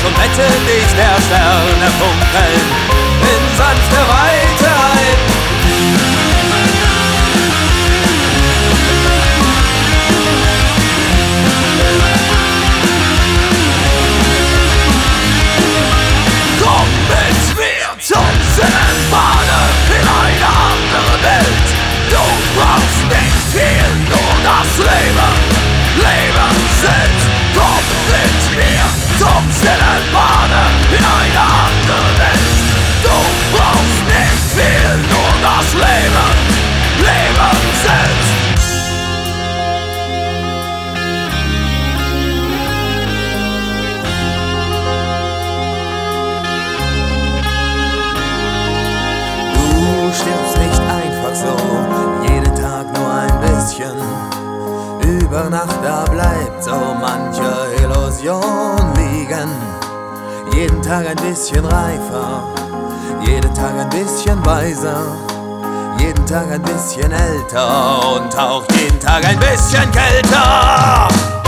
und rette dich der Sterne funkeln in sanfte Weite ein. Komm mit mir zum Sinnenbade in eine andere Welt. Du brauchst nicht viel, nur das Leben. Leben selbst. Komm mit mir zum Sinnenbade in eine andere Welt. Du brauchst nicht viel, nur das Leben. Leben selbst. Du stirbst nicht einfach so, jeden Tag nur ein bisschen. Über Nacht, da bleibt so manche Illusion liegen. Jeden Tag ein bisschen reifer, jeden Tag ein bisschen weiser, jeden Tag ein bisschen älter und auch jeden Tag ein bisschen kälter.